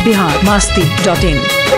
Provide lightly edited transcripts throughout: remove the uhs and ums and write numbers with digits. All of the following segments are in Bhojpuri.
biharmasti.in।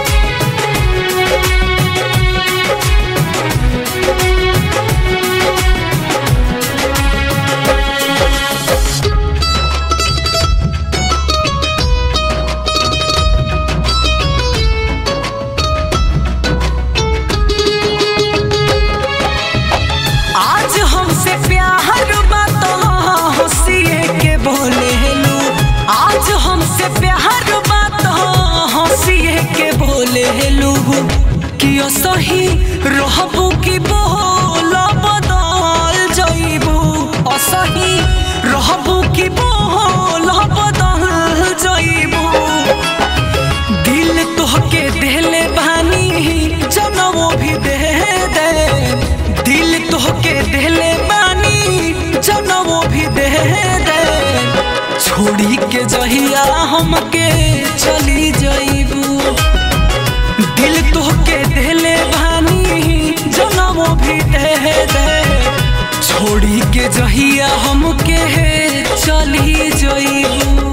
आज हमसे प्यार बात हंसिए के बोलेलू, आज हमसे प्यार बात हंसिए के बोलेलू कि सही रहबू कि बोल बदल जइबू, असही रहबू कि बोल बदल जइबू। दिल तोहके देले बानी जनमो भी दे दे, दिल तोहके देले बानी जनमो भी दे दे। छोड़ी के जहिया हमके चली जइबू, दिल तोहके देले बानी जनमो भी दे दे। छोड़ी के जहिया हमके चली जइबू।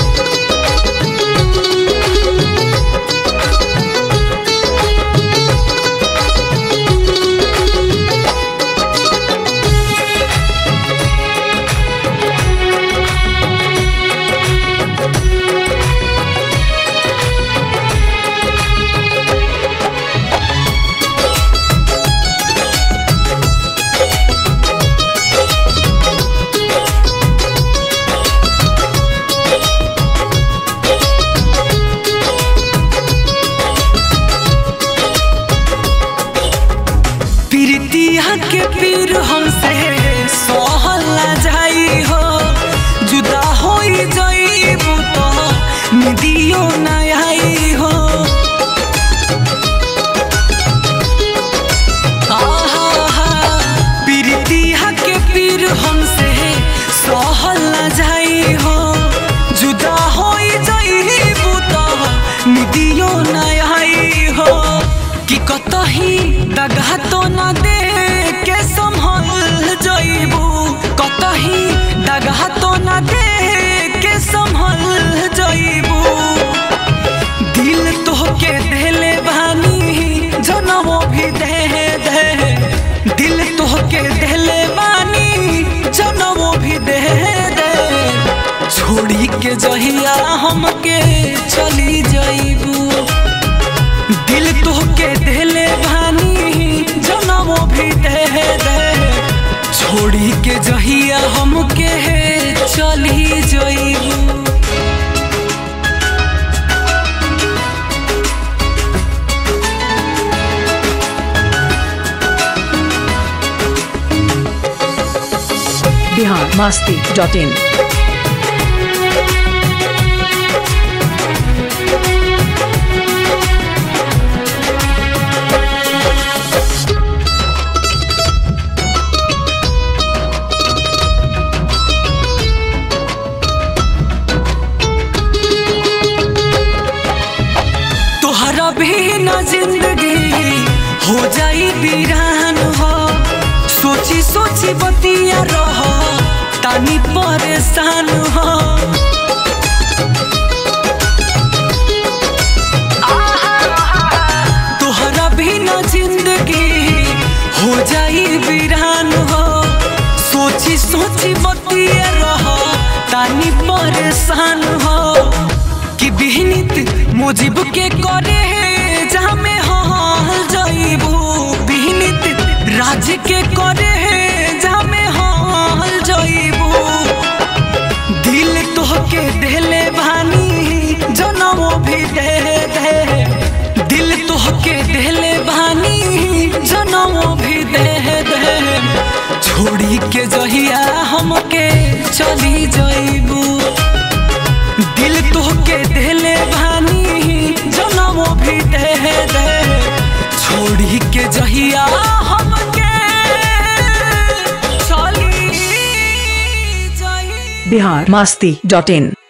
प्रीतिया के पीर हमसे सहल ना जाई हो, जुदा होई जइबू तो निदियो ना आई हो। प्रीतिया के पीर हमसे सहल ना जाई हो, जुदा होई जइबू तो निदियो ना आई हो। कि कतही दगा तो न दे के संभल जइबू, कतही दगा तो न दे के संभल जइबू। दिल तोहके देले बानी जनमो भी दे दे, दिल तोहके देले बानी जनमो भी दे दे। छोड़ी के जहिया हमके चली जइबू, दिल तोहके देले बानी जनमो भी दे दे। छोड़ी के जहिया हमके चली जइबू। biharmasti.in। तोहरा भी न जिंदगी हो जाई वीरान हो, सोची सोची बतिया रह तानी परेशान हो। तोहरा भी न जिंदगी हो जाई वीरान हो, सोची सोची बतिया रह तानी परेशान हो। कि बिहनित मुजिब के करे जहाँ में हल जइबू, बिहनित राज के करे जहाँ में हल जइबू। दिल तोहके देले बानी जनमो भी दे दे, दिल तोहके देले बानी जनमो भी दे दे। छोड़ी के जहिया हमके चली जइबू, दिल तोहके देले बानी जनमो भी दे दे। छोड़ी के जहिया हमके चली जइबू। biharmasti.in।